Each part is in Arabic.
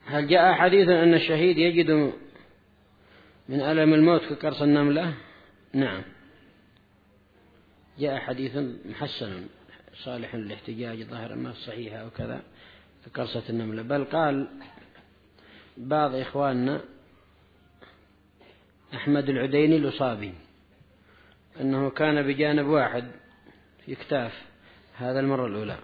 هل جاء حديث أن الشهيد يجد من ألم الموت كقرص النملة؟ نعم، جاء حديث محسن صالح للاحتجاج ظاهر ما صحيحة أو كذا كقرصة النملة. بل قال بعض إخواننا أحمد العديني الأصابي أنه كان بجانب واحد في كتاف هذا المرة الأولى،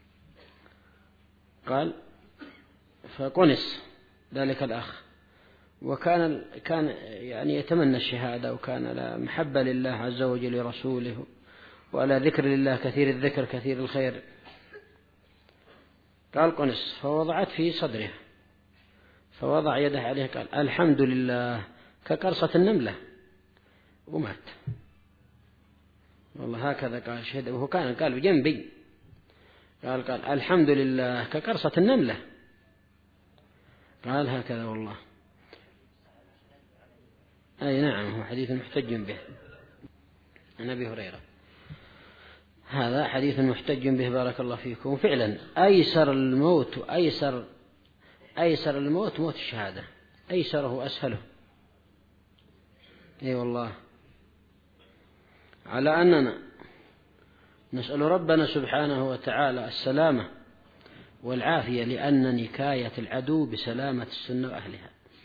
قال فقنص ذلك الأخ، وكان يعني يتمنى الشهادة، وكان لا محبة لله عز وجل لرسوله، ولا ذكر لله كثير الذكر كثير الخير. قال قنص، فوضعت في صدره، فوضع يده عليه قال الحمد لله كقرصة النملة، ومات. والله هكذا قال شهد، وهو كان قال بجنبي، قال الحمد لله كقرصة النملة، قال هكذا والله. أي نعم، هو حديث محتج به عن أبي هريرة، هذا حديث محتج به بارك الله فيكم. فعلا أيسر الموت موت الشهادة، أيسره أسهله. أي والله، على أننا نسأل ربنا سبحانه وتعالى السلامة والعافية، لأن نكاية العدو بسلامة السنة وأهلها،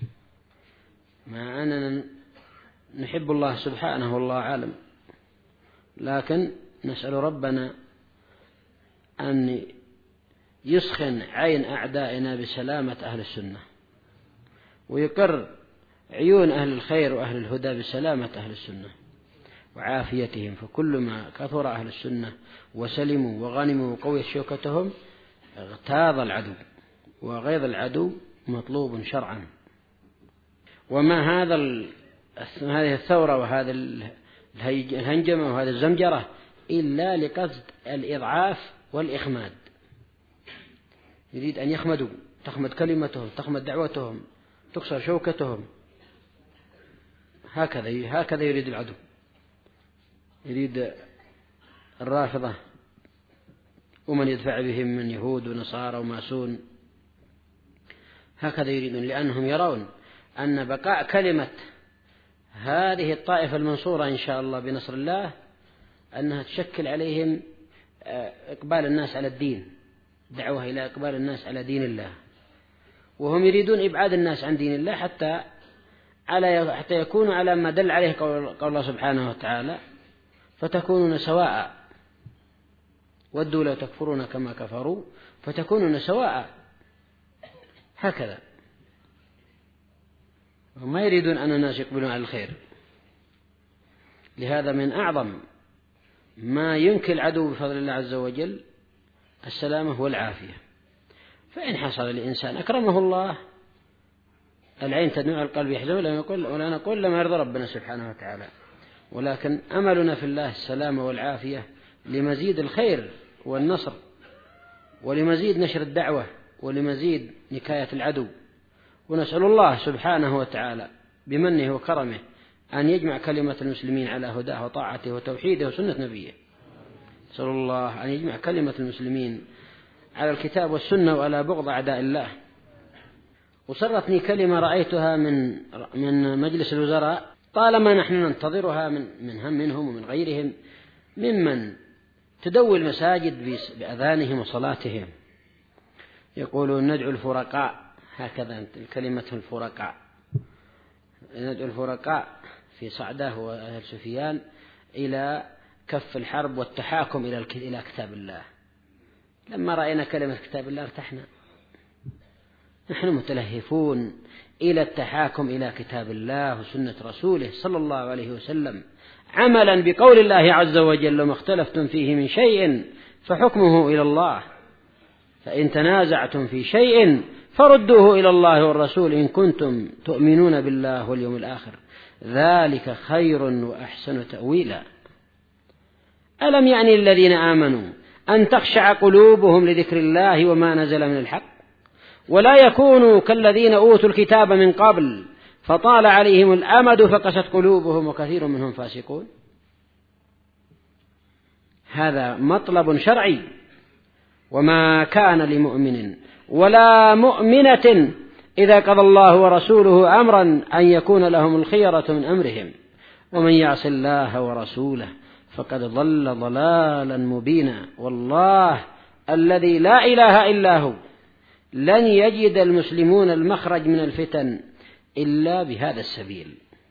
مع أننا نحب الله سبحانه والله عالم، لكن نسأل ربنا أن يسخن عين أعدائنا بسلامة أهل السنة، ويقر عيون أهل الخير وأهل الهدى بسلامة أهل السنة وعافيتهم. فكل ما كثر أهل السنة وسلموا وغنموا وقويت شوكتهم اغتاظ العدو، وغيظ العدو مطلوب شرعا. وما هذه الثورة وهذا الهنجمة وهذا الزمجرة إلا لقصد الإضعاف والإخماد، يريد أن يخمدوا، تخمد كلمتهم، تخمد دعوتهم، تكسر شوكتهم. هكذا يريد العدو، يريد الرافضة ومن يدفع بهم من يهود ونصارى وماسون، هكذا يريدون، لأنهم يرون أن بقاء كلمة هذه الطائفة المنصورة إن شاء الله بنصر الله أنها تشكل عليهم إقبال الناس على الدين، دعوة إلى إقبال الناس على دين الله، وهم يريدون إبعاد الناس عن دين الله حتى يكونوا على ما دل عليه قول الله سبحانه وتعالى فتكونون سواء، ودوا لو تكفرون كما كفروا فتكونون سواء، هكذا. وما يريدون أن الناس يقبلون على الخير. لهذا من أعظم ما ينكي العدو بفضل الله عز وجل السلامة والعافية. فإن حصل لإنسان أكرمه الله، العين تدمع القلب يحزن، ولا نقول لما يرضى ربنا سبحانه وتعالى، ولكن أملنا في الله السلامة والعافية لمزيد الخير والنصر، ولمزيد نشر الدعوة، ولمزيد نكاية العدو. ونسأل الله سبحانه وتعالى بمنه وكرمه أن يجمع كلمة المسلمين على هداه وطاعته وتوحيده وسنة نبيه. نسأل الله أن يجمع كلمة المسلمين على الكتاب والسنة وعلى بغض أعداء الله. وسرتني كلمة رأيتها من مجلس الوزراء، طالما نحن ننتظرها منهم ومن غيرهم ممن تدوي المساجد بأذانهم وصلاتهم، يقولون ندعو الفرقاء، هكذا كلمة الفرقاء، ندعو الفرقاء في صعده وأهل سفيان إلى كف الحرب والتحاكم إلى كتاب الله. لما رأينا كلمة كتاب الله ارتحنا، نحن متلهفون إلى التحاكم إلى كتاب الله وسنة رسوله صلى الله عليه وسلم، عملا بقول الله عز وجل وما اختلفتم فيه من شيء فحكمه إلى الله، فإن تنازعتم في شيء فردوه إلى الله والرسول إن كنتم تؤمنون بالله واليوم الآخر، ذلك خير وأحسن تأويلا. ألم يعني الذين آمنوا أن تخشع قلوبهم لذكر الله وما نزل من الحق، ولا يكونوا كالذين أوتوا الكتاب من قبل فطال عليهم الأمد فقست قلوبهم وكثير منهم فاسقون. هذا مطلب شرعي، وما كان لمؤمن ولا مؤمنة إذا قضى الله ورسوله أمرا أن يكون لهم الخيرة من أمرهم ومن يعص الله ورسوله فقد ضل ضلالا مبينا. والله الذي لا إله إلا هو لن يجد المسلمون المخرج من الفتن إلا بهذا السبيل،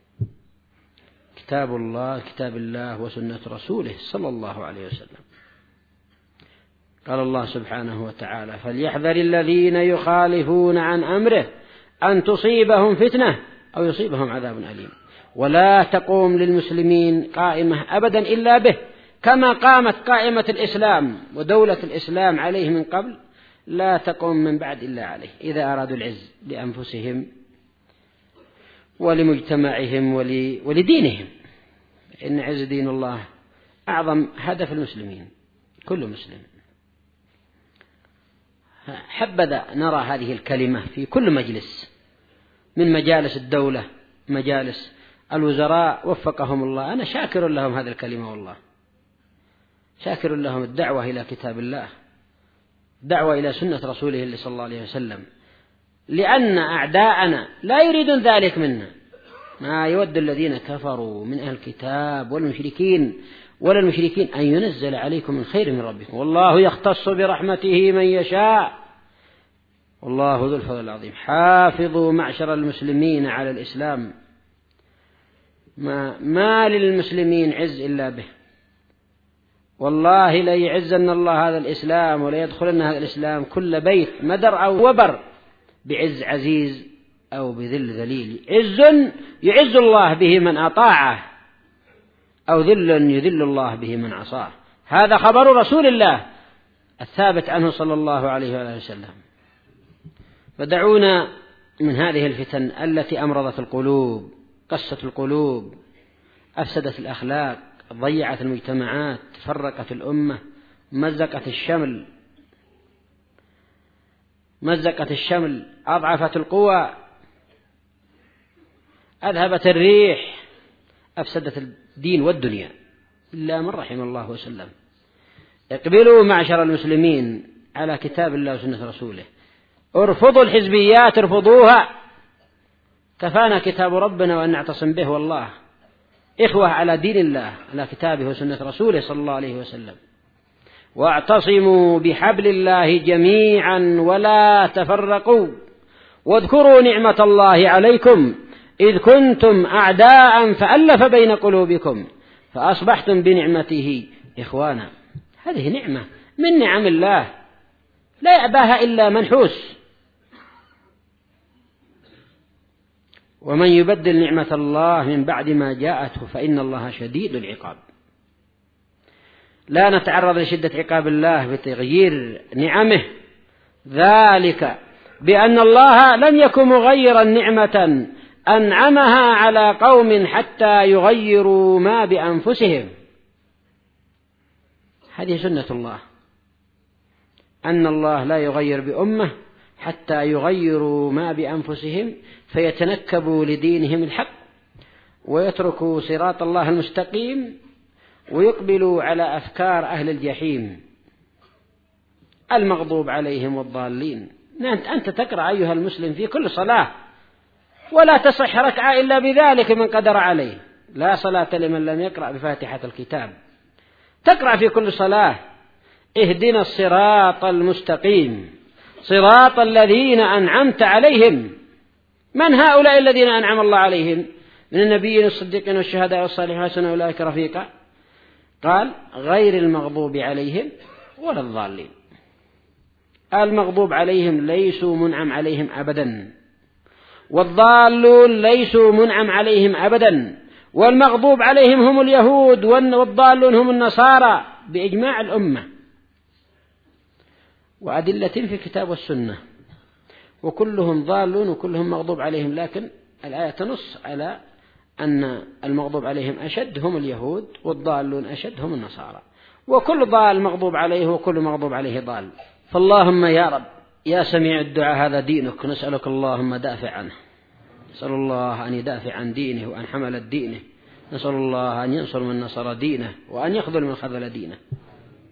كتاب الله وسنة رسوله صلى الله عليه وسلم. قال الله سبحانه وتعالى: فليحذر الذين يخالفون عن أمره أن تصيبهم فتنة أو يصيبهم عذاب أليم. ولا تقوم للمسلمين قائمة أبدا إلا به، كما قامت قائمة الإسلام ودولة الإسلام عليه من قبل، لا تقوم من بعد إلا عليه إذا أرادوا العز لأنفسهم ولمجتمعهم ولدينهم. إن عز دين الله أعظم هدف المسلمين، كل مسلم. حبذا نرى هذه الكلمة في كل مجلس من مجالس الدولة، مجالس الوزراء وفقهم الله. أنا شاكر لهم هذه الكلمة، والله شاكر لهم الدعوة إلى كتاب الله، دعوة إلى سنة رسوله صلى الله عليه وسلم، لأن أعداءنا لا يريدون ذلك منا. ما يود الذين كفروا من أهل الكتاب والمشركين أن ينزل عليكم من خير من ربكم، والله يختص برحمته من يشاء، والله ذو الفضل العظيم. حافظوا معشر المسلمين على الإسلام، ما للمسلمين عز إلا به. والله لا يعزن الله هذا الإسلام ولا يدخلن هذا الإسلام كل بيت مدر أو وبر بعز عزيز أو بذل ذليل. عز يعز الله به من أطاعه، أو ذل يذل الله به من عصاه. هذا خبر رسول الله الثابت عنه صلى الله عليه وآله وسلم. فدعونا من هذه الفتن التي أمرضت القلوب، قست القلوب، أفسدت الأخلاق، ضيعت المجتمعات، فرقت الأمة، مزقت الشمل، أضعفت القوى، أذهبت الريح، أفسدت الدين والدنيا إلا من رحم الله وسلم. اقبلوا معشر المسلمين على كتاب الله وسنة رسوله، ارفضوا الحزبيات، ارفضوها، كفانا كتاب ربنا وأن نعتصم به. والله إخوة على دين الله، على كتابه وسنة رسوله صلى الله عليه وسلم. واعتصموا بحبل الله جميعا ولا تفرقوا، واذكروا نعمة الله عليكم إذ كنتم أعداء فألف بين قلوبكم فأصبحتم بنعمته إخوانا. هذه نعمة من نعم الله لا يأباها إلا منحوس. ومن يبدل نعمة الله من بعد ما جاءته فإن الله شديد العقاب. لا نتعرض لشدة عقاب الله بتغيير نعمه، ذلك بأن الله لم يكن مغيرا نعمة أنعمها على قوم حتى يغيروا ما بأنفسهم. هذه سنة الله، أن الله لا يغير بأمة حتى يغيروا ما بأنفسهم فيتنكبوا لدينهم الحق ويتركوا صراط الله المستقيم ويقبلوا على أفكار أهل الجحيم المغضوب عليهم والضالين. أنت تقرأ أيها المسلم في كل صلاة، ولا تصح ركعة إلا بذلك من قدر عليه. لا صلاة لمن لم يقرأ بفاتحة الكتاب. تقرأ في كل صلاة: اهدنا الصراط المستقيم صراط الذين أنعمت عليهم. من هؤلاء الذين أنعم الله عليهم؟ من النبيين الصديقين والشهداء والصالحين وحسن أولئك رفيقا. قال: غير المغضوب عليهم ولا الضالين. المغضوب عليهم ليسوا منعم عليهم أبدا، والضالون ليسوا منعم عليهم أبدا. والمغضوب عليهم هم اليهود، والضالون هم النصارى بإجماع الأمة وأدلة في الكتاب والسنة، وكلهم ضالون وكلهم مغضوب عليهم. لكن الآية تنص على أن المغضوب عليهم أشد هم اليهود، والضالون أشد هم النصارى، وكل ضال مغضوب عليه وكل مغضوب عليه ضال. فاللهم يا رب يا سميع الدعاء هذا دينك، نسألك اللهم دافع عنه. نسأل الله أن يدافع عن دينه وأن حمل دينه. نسأل الله أن ينصر من نصر دينه وأن يخذل من خذل دينه.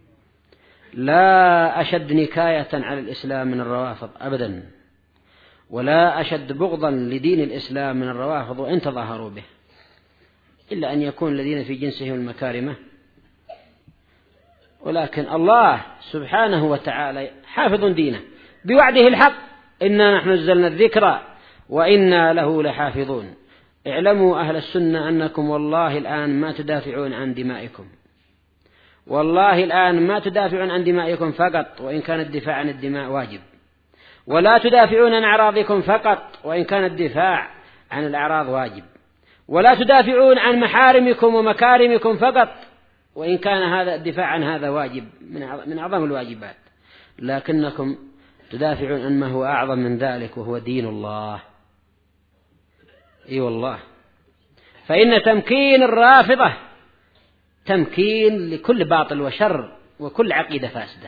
لا أشد نكاية على الإسلام من الروافض أبدا، ولا أشد بغضا لدين الإسلام من الروافض وإن تظاهروا به، إلا أن يكون الذين في جنسهم المكارمة. ولكن الله سبحانه وتعالى حافظ دينه بوعده الحق: إنا نحن نزلنا الذكر وإنا له لحافظون. اعلموا أهل السنة أنكم والله الآن ما تدافعون عن دمائكم، والله الآن ما تدافعون عن دمائكم فقط وإن كان الدفاع عن الدماء واجب، ولا تدافعون عن أعراضكم فقط وإن كان الدفاع عن الأعراض واجب، ولا تدافعون عن محارمكم ومكارمكم فقط وإن كان هذا الدفاع عن هذا واجب من أعظم الواجبات، لكنكم تدافعون عن ما هو أعظم من ذلك وهو دين الله. والله، فإن تمكين الرافضة تمكين لكل باطل وشر وكل عقيدة فاسدة،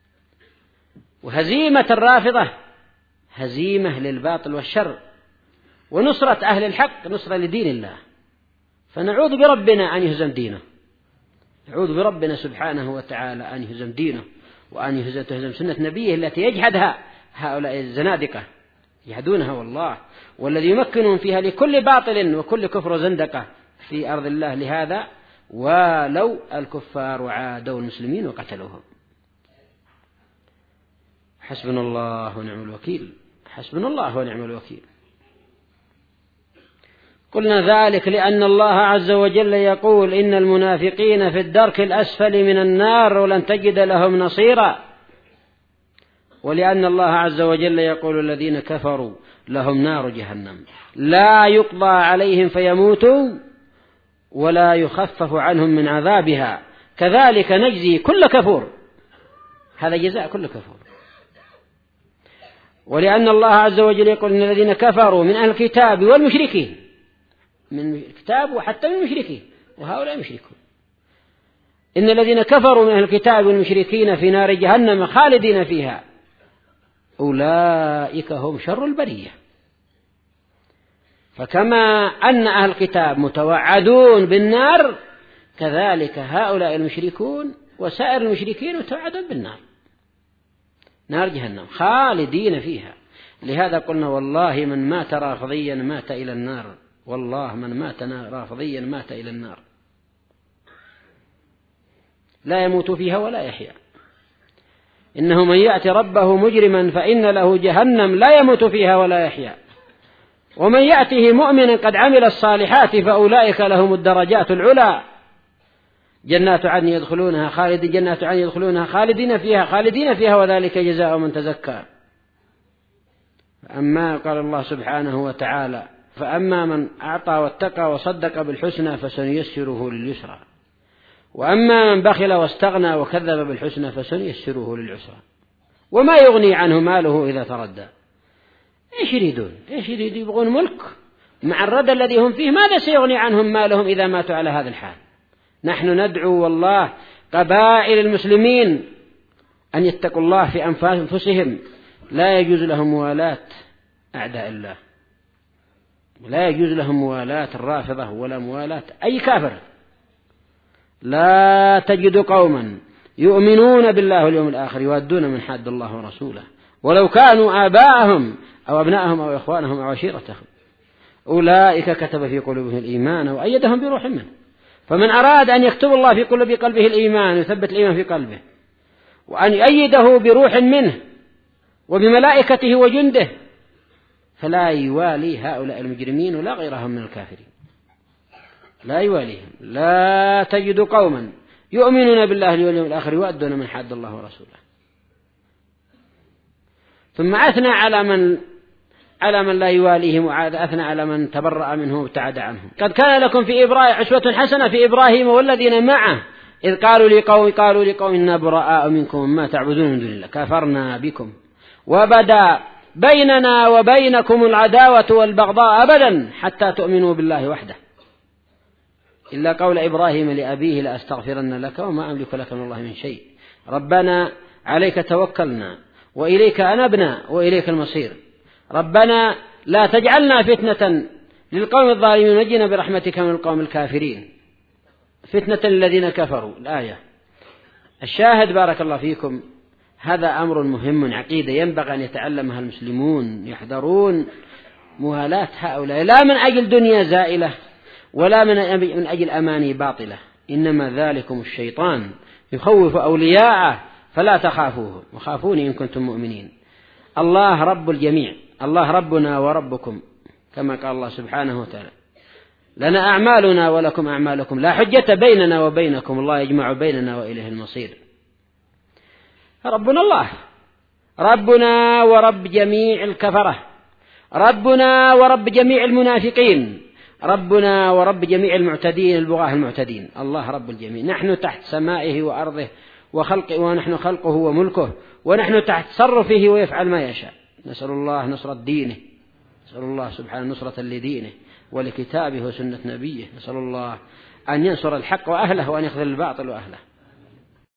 وهزيمة الرافضة هزيمة للباطل والشر، ونصرة أهل الحق نصرة لدين الله. فنعوذ بربنا أن يهزم دينه، نعوذ بربنا سبحانه وتعالى أن يهزم دينه وأن تهزم سنة نبيه التي يجحدها هؤلاء الزنادقة، يجحدونها والله، والذي يمكنهم فيها لكل باطل وكل كفر وزندقة في أرض الله. لهذا ولو الكفار وعادوا المسلمين وقتلوهم. حسبنا الله ونعم الوكيل، حسبنا الله ونعم الوكيل. قلنا ذلك لأن الله عز وجل يقول: إن المنافقين في الدرك الأسفل من النار ولن تجد لهم نصيرا، ولأن الله عز وجل يقول: الذين كفروا لهم نار جهنم لا يقضى عليهم فيموتوا ولا يخفف عنهم من عذابها كذلك نجزي كل كفور. هذا جزاء كل كفور. ولأن الله عز وجل يقول: إن الذين كفروا من أهل الكتاب والمشركين، من الكتاب وحتى من المشركين، وهؤلاء مشركون. إن الذين كفروا من أهل الكتاب والمشركين في نار جهنم خالدين فيها أولئك هم شر البرية. فكما أن أهل الكتاب متوعدون بالنار، كذلك هؤلاء المشركون وسائر المشركين متوعدون بالنار، نار جهنم خالدين فيها. لهذا قلنا: والله من مات رافضيا مات إلى النار، والله من مات رافضيا مات إلى النار، لا يموت فيها ولا يحيا. إنه من يأتي ربه مجرما فإن له جهنم لا يموت فيها ولا يحيا، ومن يأته مؤمنا قد عمل الصالحات فأولئك لهم الدرجات العلى جنات عدن يدخلونها خالدين فيها وذلك جزاء من تزكى. أما قال الله سبحانه وتعالى: فأما من أعطى واتقى وصدق بالحسنى فسنيسره لليسرى، وأما من بخل واستغنى وكذب بالحسنى فسنيسره للعسرى. وما يغني عنه ماله إذا تردى. إيش يريدون؟ يبغون ملك مع الردى الذي هم فيه. ماذا سيغني عنهم مالهم إذا ماتوا على هذا الحال؟ نحن ندعو والله قبائل المسلمين أن يتقوا الله في أنفسهم. لا يجوز لهم موالاة أعداء الله، لا يجوز لهم موالاة الرافضة ولا موالاة أي كافر. لا تجد قوما يؤمنون بالله واليوم الآخر يوادون من حاد الله ورسوله ولو كانوا آباءهم أو أبناءهم أو إخوانهم أو عشيرتهم أولئك كتب في قلوبهم الإيمان وأيدهم بروح منه. فمن أراد أن يكتب الله في قلبه الإيمان ويثبت الإيمان في قلبه وأن يؤيده بروح منه وبملائكته وجنده فلا يوالي هؤلاء المجرمين ولا غيرهم من الكافرين، لا يواليهم. لا تجد قوما يؤمنون بالله واليوم الآخر يؤدون من حد الله ورسوله. ثم أثنى على من لا يواليهم، وأثنى على من تبرأ منه وابتعد عنهم. قد كان لكم في إبراهيم عسوة حسنة في إبراهيم والذين معه إذ قالوا لقوم إنا براء منكم ما تعبدون من دون الله كفرنا بكم وبدا بيننا وبينكم العداوة والبغضاء أبدا حتى تؤمنوا بالله وحده إلا قول إبراهيم لأبيه لأستغفرن لك وما أملك لك من الله من شيء ربنا عليك توكلنا وإليك أنبنا وإليك المصير ربنا لا تجعلنا فتنة للقوم الظالمين ونجنا برحمتك من القوم الكافرين. فتنة الذين كفروا. الآية الشاهد بارك الله فيكم هذا أمر مهم، عقيدة ينبغي أن يتعلمها المسلمون، يحذرون موالاة هؤلاء، لا من أجل دنيا زائلة ولا من أجل أماني باطلة، إنما ذلكم الشيطان يخوف أولياءه فلا تخافوه وخافوني إن كنتم مؤمنين. الله رب الجميع، الله ربنا وربكم، كما قال الله سبحانه وتعالى: لنا أعمالنا ولكم أعمالكم لا حجة بيننا وبينكم، الله يجمع بيننا وإليه المصير. ربنا الله، ربنا ورب جميع الكفرة، ربنا ورب جميع المنافقين، ربنا ورب جميع المعتدين البغاة المعتدين. الله رب الجميع، نحن تحت سمائه وأرضه وخلقه، ونحن خلقه وملكه، ونحن تحت تصرفه ويفعل ما يشاء. نسأل الله نصرة دينه، نسأل الله سبحانه نصرة لدينه ولكتابه وسنة نبيه، نسأل الله أن ينصر الحق وأهله وأن يخذل الباطل وأهله.